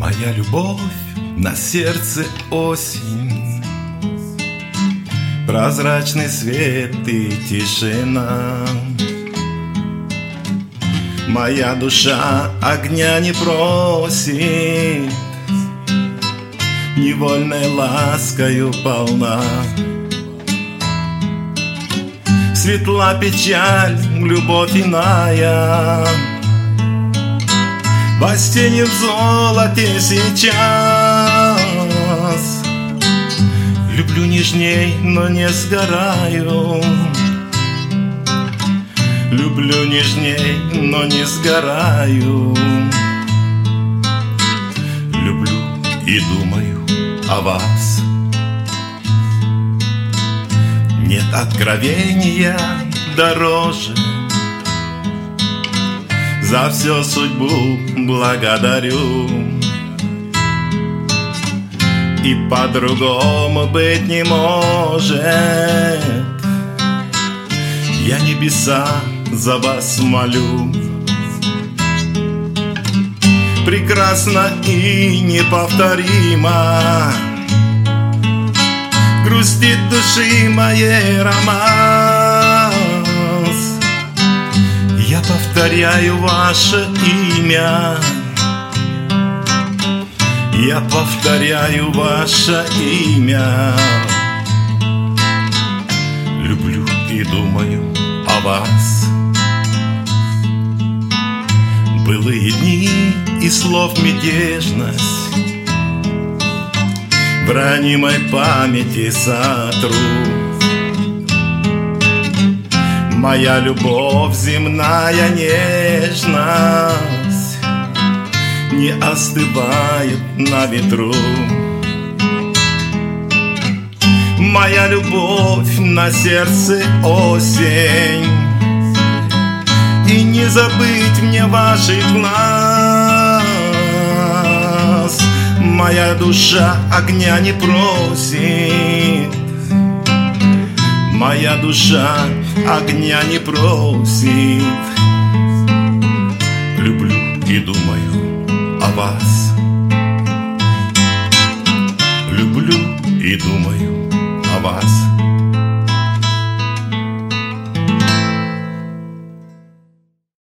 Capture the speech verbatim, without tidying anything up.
Моя любовь, на сердце осень, прозрачный свет и тишина. Моя душа огня не просит, невольной ласкою полна. Светла печаль, любовь иная, во стене в золоте сейчас. Люблю нежней, но не сгораю. Люблю нежней, но не сгораю. Люблю и думаю о вас. Нет откровения дороже. За все судьбу благодарю. И по-другому быть не может. Я небеса за вас молю. Прекрасно и неповторимо грустит души моей романс. Я повторяю ваше имя. Я повторяю ваше имя. Люблю и думаю о вас. Былые дни и слов мятежность в ранимой памяти сотру. Моя любовь, земная нежность не остывает на ветру. Моя любовь, на сердце осень, и не забыть мне ваших глаз. Моя душа огня не просит. Моя душа огня не просит. Люблю и думаю о вас. Люблю и думаю о вас.